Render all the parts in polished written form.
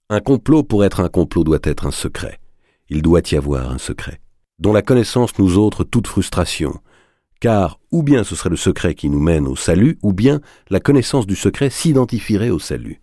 Un complot, pour être un complot, doit être un secret. Il doit y avoir un secret, dont la connaissance nous ôtre toute frustration, car ou bien ce serait le secret qui nous mène au salut, ou bien la connaissance du secret s'identifierait au salut.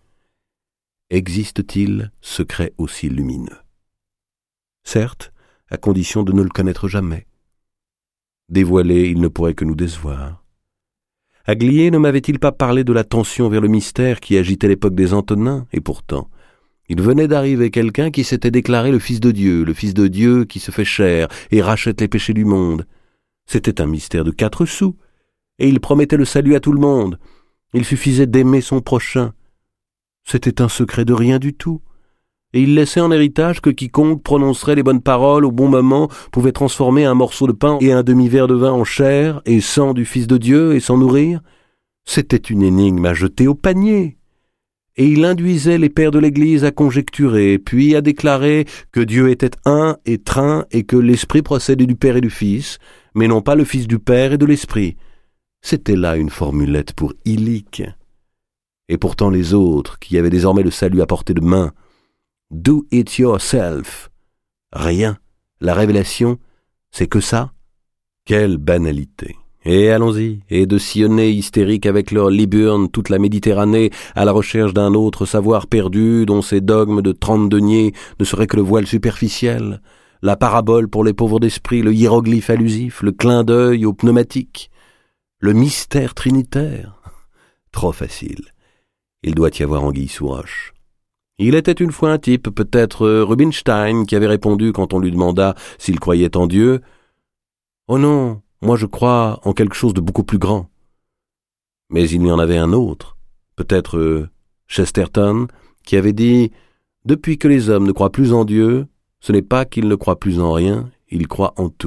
Existe-t-il secret aussi lumineux? Certes, à condition de ne le connaître jamais. Dévoilé, il ne pourrait que nous décevoir. Aglier ne m'avait-il pas parlé de la tension vers le mystère qui agitait l'époque des Antonins, et pourtant, il venait d'arriver quelqu'un qui s'était déclaré le Fils de Dieu qui se fait chair et rachète les péchés du monde. C'était un mystère de 4 sous, et il promettait le salut à tout le monde. Il suffisait d'aimer son prochain. C'était un secret de rien du tout. Et il laissait en héritage que quiconque prononcerait les bonnes paroles au bon moment pouvait transformer un morceau de pain et un demi-verre de vin en chair et sang du Fils de Dieu et s'en nourrir. C'était une énigme à jeter au panier. Et il induisait les pères de l'Église à conjecturer, puis à déclarer que Dieu était un et trin et que l'Esprit procédait du Père et du Fils, mais non pas le Fils du Père et de l'Esprit. C'était là une formulette pour Illic. Et pourtant les autres, qui avaient désormais le salut à portée de main, « Do it yourself » Rien. La révélation, c'est que ça. Quelle banalité. Et allons-y, et de sillonner hystériques avec leur Liburne toute la Méditerranée à la recherche d'un autre savoir perdu dont ces dogmes de 30 deniers ne seraient que le voile superficiel, la parabole pour les pauvres d'esprit, le hiéroglyphe allusif, le clin d'œil au pneumatique, le mystère trinitaire. Trop facile. Il doit y avoir anguille sous roche. Il était une fois un type, peut-être Rubinstein, qui avait répondu quand on lui demanda s'il croyait en Dieu. « Oh non, moi je crois en quelque chose de beaucoup plus grand. » Mais il y en avait un autre, peut-être Chesterton, qui avait dit « Depuis que les hommes ne croient plus en Dieu, ce n'est pas qu'ils ne croient plus en rien, ils croient en tout. »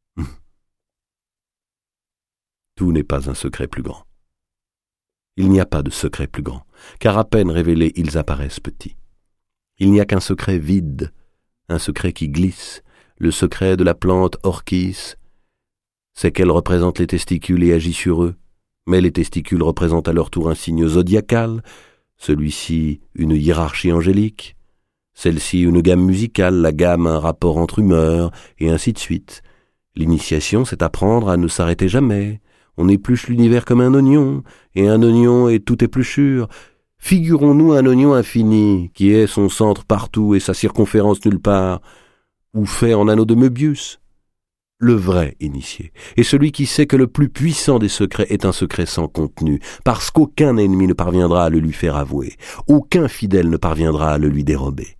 Tout n'est pas un secret plus grand. Il n'y a pas de secret plus grand, car à peine révélés, ils apparaissent petits. Il n'y a qu'un secret vide, un secret qui glisse, le secret de la plante orchis, c'est qu'elle représente les testicules et agit sur eux, mais les testicules représentent à leur tour un signe zodiacal, celui-ci une hiérarchie angélique, celle-ci une gamme musicale, la gamme un rapport entre humeurs, et ainsi de suite. L'initiation, c'est apprendre à ne s'arrêter jamais. On épluche l'univers comme un oignon, et un oignon est tout épluchure. Figurons-nous un oignon infini, qui est son centre partout et sa circonférence nulle part, ou fait en anneau de Möbius. Le vrai initié est celui qui sait que le plus puissant des secrets est un secret sans contenu, parce qu'aucun ennemi ne parviendra à le lui faire avouer, aucun fidèle ne parviendra à le lui dérober.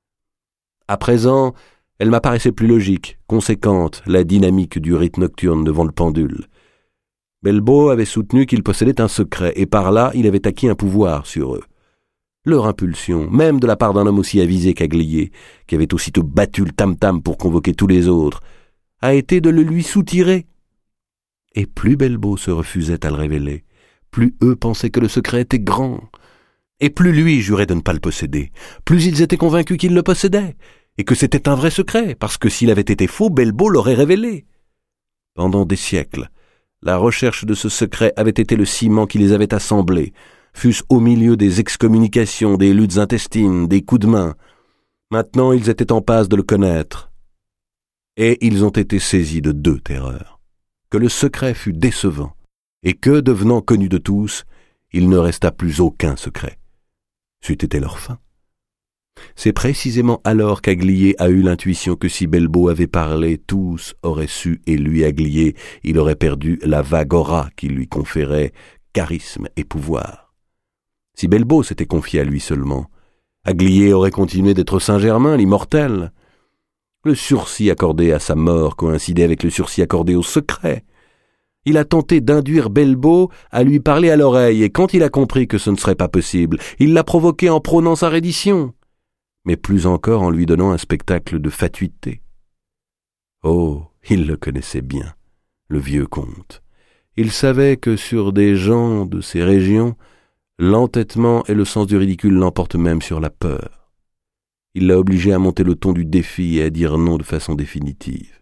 À présent, elle m'apparaissait plus logique, conséquente, la dynamique du rite nocturne devant le pendule. Belbo avait soutenu qu'il possédait un secret, et par là, il avait acquis un pouvoir sur eux. Leur impulsion, même de la part d'un homme aussi avisé qu'Aglier, qui avait aussitôt battu le tam-tam pour convoquer tous les autres, a été de le lui soutirer. Et plus Belbo se refusait à le révéler, plus eux pensaient que le secret était grand, et plus lui jurait de ne pas le posséder, plus ils étaient convaincus qu'il le possédait, et que c'était un vrai secret, parce que s'il avait été faux, Belbo l'aurait révélé. Pendant des siècles, la recherche de ce secret avait été le ciment qui les avait assemblés, fût-ce au milieu des excommunications, des luttes intestines, des coups de main. Maintenant, ils étaient en passe de le connaître. Et ils ont été saisis de 2 terreurs. Que le secret fût décevant, et que, devenant connu de tous, il ne restât plus aucun secret. C'eût été leur fin. C'est précisément alors qu'Aglier a eu l'intuition que si Belbo avait parlé, tous auraient su, et lui, Aglier, il aurait perdu la vague aura qui lui conférait charisme et pouvoir. Si Belbo s'était confié à lui seulement, Aglier aurait continué d'être Saint-Germain, l'immortel. Le sursis accordé à sa mort coïncidait avec le sursis accordé au secret. Il a tenté d'induire Belbo à lui parler à l'oreille, et quand il a compris que ce ne serait pas possible, il l'a provoqué en prônant sa reddition, mais plus encore en lui donnant un spectacle de fatuité. Oh, il le connaissait bien, le vieux comte. Il savait que sur des gens de ces régions, l'entêtement et le sens du ridicule l'emportent même sur la peur. Il l'a obligé à monter le ton du défi et à dire non de façon définitive.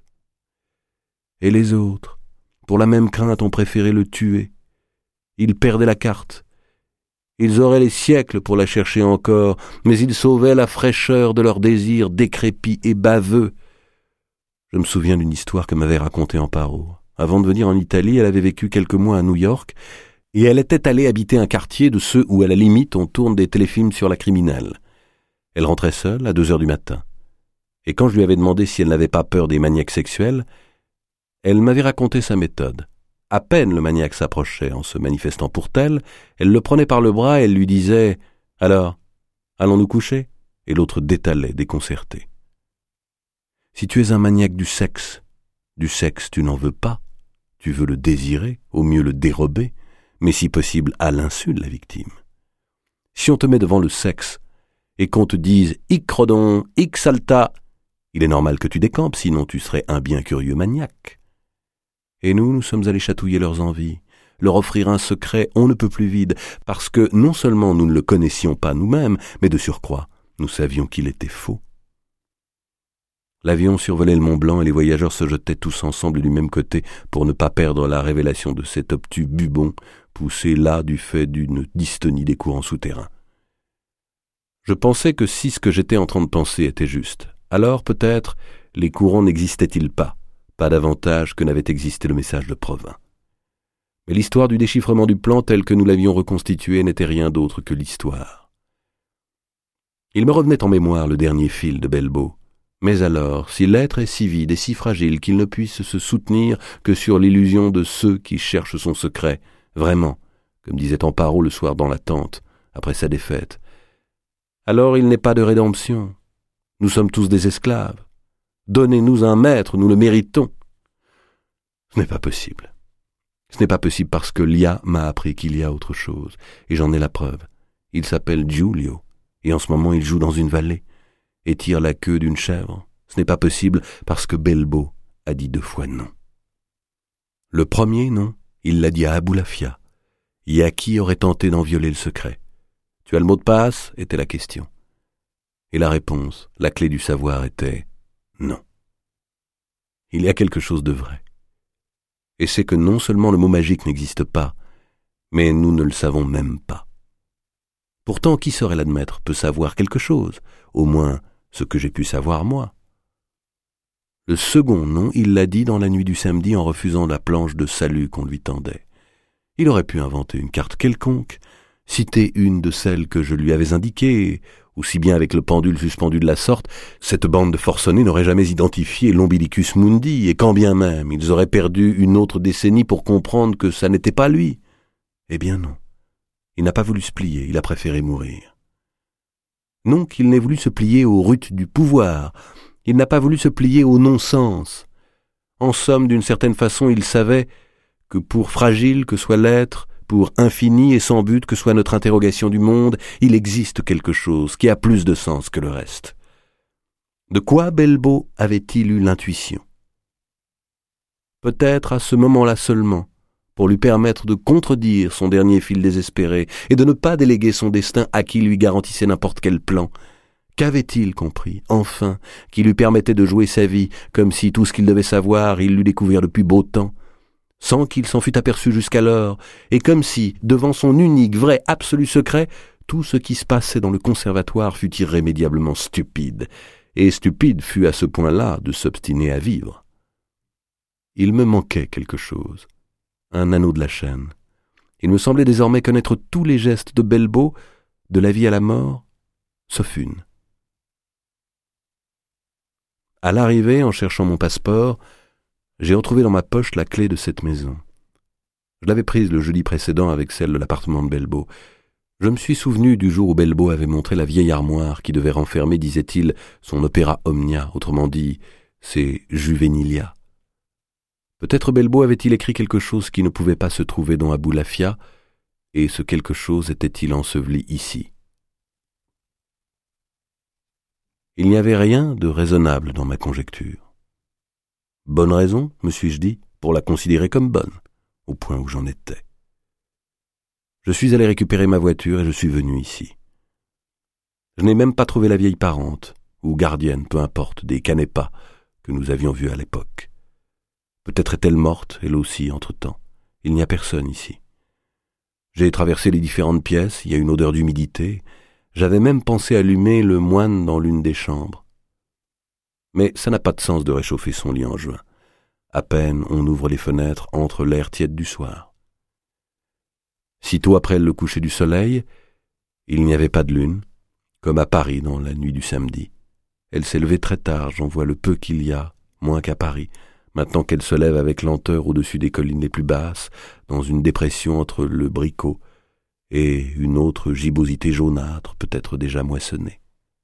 Et les autres, pour la même crainte, ont préféré le tuer. Il perdait la carte. Ils auraient les siècles pour la chercher encore, mais ils sauvaient la fraîcheur de leurs désirs décrépits et baveux. Je me souviens d'une histoire que m'avait racontée Amparo. Avant de venir en Italie, elle avait vécu quelques mois à New York, et elle était allée habiter un quartier de ceux où, à la limite, on tourne des téléfilms sur la criminelle. Elle rentrait seule à 2 heures du matin. Et quand je lui avais demandé si elle n'avait pas peur des maniaques sexuels, elle m'avait raconté sa méthode. À peine le maniaque s'approchait en se manifestant pour tel, elle le prenait par le bras et elle lui disait « Alors, allons-nous coucher ?» Et l'autre détalait, déconcerté. Si tu es un maniaque du sexe tu n'en veux pas, tu veux le désirer, au mieux le dérober, mais si possible à l'insu de la victime. Si on te met devant le sexe et qu'on te dise « hic rodon, hic salta », il est normal que tu décampes, sinon tu serais un bien curieux maniaque. Et nous sommes allés chatouiller leurs envies, leur offrir un secret on ne peut plus vide, parce que non seulement nous ne le connaissions pas nous-mêmes, mais de surcroît, nous savions qu'il était faux. L'avion survolait le Mont Blanc et les voyageurs se jetaient tous ensemble du même côté pour ne pas perdre la révélation de cet obtus bubon poussé là du fait d'une dystonie des courants souterrains. Je pensais que si ce que j'étais en train de penser était juste, alors peut-être les courants n'existaient-ils pas davantage que n'avait existé le message de Provins. Mais l'histoire du déchiffrement du plan tel que nous l'avions reconstitué n'était rien d'autre que l'histoire. Il me revenait en mémoire le dernier fil de Belbeau. Mais alors, si l'être est si vide et si fragile qu'il ne puisse se soutenir que sur l'illusion de ceux qui cherchent son secret, vraiment, comme disait Amparo le soir dans la tente, après sa défaite, alors il n'est pas de rédemption. Nous sommes tous des esclaves. Donnez-nous un maître, nous le méritons. Ce n'est pas possible. Ce n'est pas possible parce que Lia m'a appris qu'il y a autre chose, et j'en ai la preuve. Il s'appelle Giulio, et en ce moment il joue dans une vallée, et tire la queue d'une chèvre. Ce n'est pas possible parce que Belbeau a dit 2 fois non. Le premier non, il l'a dit à Aboulafia, et à qui aurait tenté d'en violer le secret. Tu as le mot de passe, était la question. Et la réponse, la clé du savoir était non. Il y a quelque chose de vrai. Et c'est que non seulement le mot magique n'existe pas, mais nous ne le savons même pas. Pourtant, qui saurait l'admettre peut savoir quelque chose, au moins ce que j'ai pu savoir moi. Le second non, il l'a dit dans la nuit du samedi en refusant la planche de salut qu'on lui tendait. Il aurait pu inventer une carte quelconque, citer une de celles que je lui avais indiquées, aussi bien avec le pendule suspendu de la sorte, cette bande de forcenés n'aurait jamais identifié l'Ombilicus Mundi, et quand bien même ils auraient perdu une autre décennie pour comprendre que ça n'était pas lui. Eh bien non, il n'a pas voulu se plier, il a préféré mourir. Non qu'il n'ait voulu se plier aux rutes du pouvoir, il n'a pas voulu se plier au non-sens. En somme, d'une certaine façon, il savait que pour fragile que soit l'être, pour infini et sans but que soit notre interrogation du monde, il existe quelque chose qui a plus de sens que le reste. De quoi Belbeau avait-il eu l'intuition? Peut-être à ce moment-là seulement, pour lui permettre de contredire son dernier fil désespéré et de ne pas déléguer son destin à qui lui garantissait n'importe quel plan. Qu'avait-il compris, enfin, qui lui permettait de jouer sa vie comme si tout ce qu'il devait savoir, il l'eût découvert depuis beau temps, sans qu'il s'en fût aperçu jusqu'alors, et comme si, devant son unique, vrai, absolu secret, tout ce qui se passait dans le conservatoire fut irrémédiablement stupide, et stupide fut à ce point-là de s'obstiner à vivre. Il me manquait quelque chose, un anneau de la chaîne. Il me semblait désormais connaître tous les gestes de Belbeau, de la vie à la mort, sauf une. À l'arrivée, en cherchant mon passeport, j'ai retrouvé dans ma poche la clé de cette maison. Je l'avais prise le jeudi précédent avec celle de l'appartement de Belbeau. Je me suis souvenu du jour où Belbeau avait montré la vieille armoire qui devait renfermer, disait-il, son opéra omnia, autrement dit, ses juvenilia. Peut-être Belbeau avait-il écrit quelque chose qui ne pouvait pas se trouver dans Aboulafia, et ce quelque chose était-il enseveli ici. Il n'y avait rien de raisonnable dans ma conjecture. Bonne raison, me suis-je dit, pour la considérer comme bonne, au point où j'en étais. Je suis allé récupérer ma voiture et je suis venu ici. Je n'ai même pas trouvé la vieille parente, ou gardienne, peu importe, des Canepas, que nous avions vues à l'époque. Peut-être est-elle morte, elle aussi, entre-temps. Il n'y a personne ici. J'ai traversé les différentes pièces, il y a une odeur d'humidité. J'avais même pensé allumer le moine dans l'une des chambres. Mais ça n'a pas de sens de réchauffer son lit en juin. À peine on ouvre les fenêtres, entre l'air tiède du soir. Sitôt après le coucher du soleil, il n'y avait pas de lune, comme à Paris dans la nuit du samedi. Elle s'est levée très tard, j'en vois le peu qu'il y a, moins qu'à Paris, maintenant qu'elle se lève avec lenteur au-dessus des collines les plus basses, dans une dépression entre le Bricot et une autre gibbosité jaunâtre, peut-être déjà moissonnée.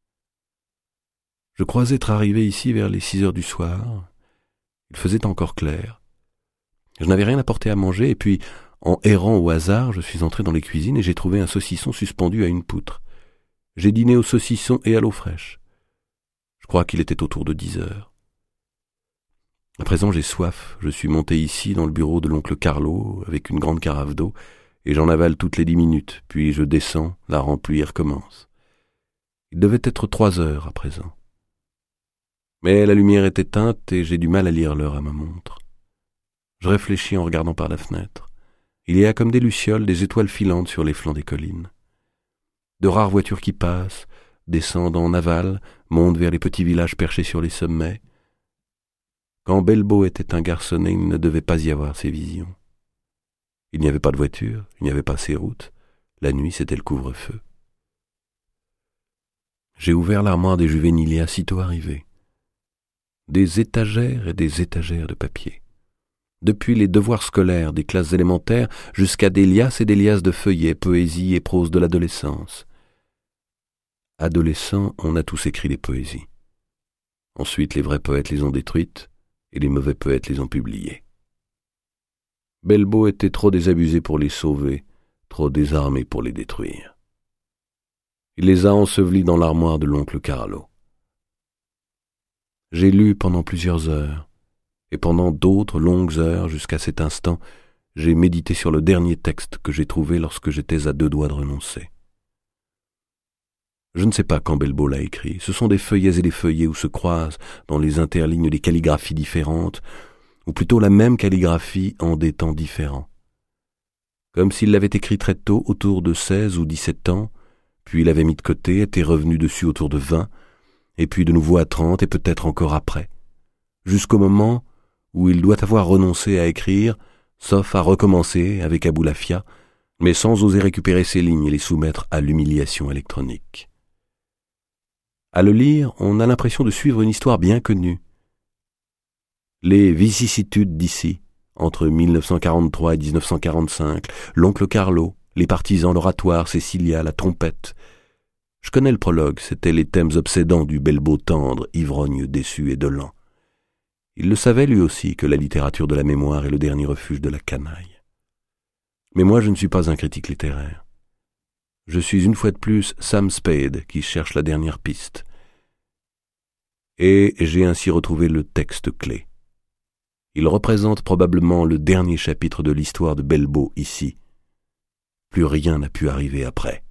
Je crois être arrivé ici vers les 6 heures du soir. Il faisait encore clair. Je n'avais rien apporté à manger, et puis, en errant au hasard, je suis entré dans les cuisines et j'ai trouvé un saucisson suspendu à une poutre. J'ai dîné au saucisson et à l'eau fraîche. Je crois qu'il était autour de 10 heures. À présent, j'ai soif. Je suis monté ici, dans le bureau de l'oncle Carlo, avec une grande carafe d'eau, et j'en avale toutes les 10 minutes, puis je descends, la remplis et recommence. Il devait être 3 heures à présent. Mais la lumière est éteinte et j'ai du mal à lire l'heure à ma montre. Je réfléchis en regardant par la fenêtre. Il y a comme des lucioles, des étoiles filantes sur les flancs des collines. De rares voitures qui passent, descendent en aval, montent vers les petits villages perchés sur les sommets. Quand Belbo était un garçonnet, il ne devait pas y avoir ces visions. Il n'y avait pas de voiture, il n'y avait pas ces routes. La nuit, c'était le couvre-feu. J'ai ouvert l'armoire des Juvénilia sitôt arrivé. Des étagères et des étagères de papier. Depuis les devoirs scolaires des classes élémentaires jusqu'à des liasses et des liasses de feuillets, poésie et prose de l'adolescence. Adolescents, on a tous écrit des poésies. Ensuite, les vrais poètes les ont détruites et les mauvais poètes les ont publiées. Belbo était trop désabusé pour les sauver, trop désarmé pour les détruire. Il les a ensevelis dans l'armoire de l'oncle Carlo. J'ai lu pendant plusieurs heures, et pendant d'autres longues heures, jusqu'à cet instant, j'ai médité sur le dernier texte que j'ai trouvé lorsque j'étais à 2 doigts de renoncer. Je ne sais pas quand Belbo l'a écrit. Ce sont des feuillets et des feuillets où se croisent, dans les interlignes, des calligraphies différentes, ou plutôt la même calligraphie en des temps différents. Comme s'il l'avait écrit très tôt, autour de 16 ou 17 ans, puis l'avait mis de côté, était revenu dessus autour de 20, et puis de nouveau à 30, et peut-être encore après, jusqu'au moment où il doit avoir renoncé à écrire, sauf à recommencer avec Aboulafia, mais sans oser récupérer ses lignes et les soumettre à l'humiliation électronique. À le lire, on a l'impression de suivre une histoire bien connue. Les vicissitudes d'ici, entre 1943 et 1945, l'oncle Carlo, les partisans, l'oratoire, Cécilia, la trompette. Je connais le prologue, c'était les thèmes obsédants du Belbo tendre, ivrogne, déçu et dolent. Il le savait lui aussi que la littérature de la mémoire est le dernier refuge de la canaille. Mais moi je ne suis pas un critique littéraire. Je suis une fois de plus Sam Spade qui cherche la dernière piste. Et j'ai ainsi retrouvé le texte clé. Il représente probablement le dernier chapitre de l'histoire de Belbo ici. Plus rien n'a pu arriver après.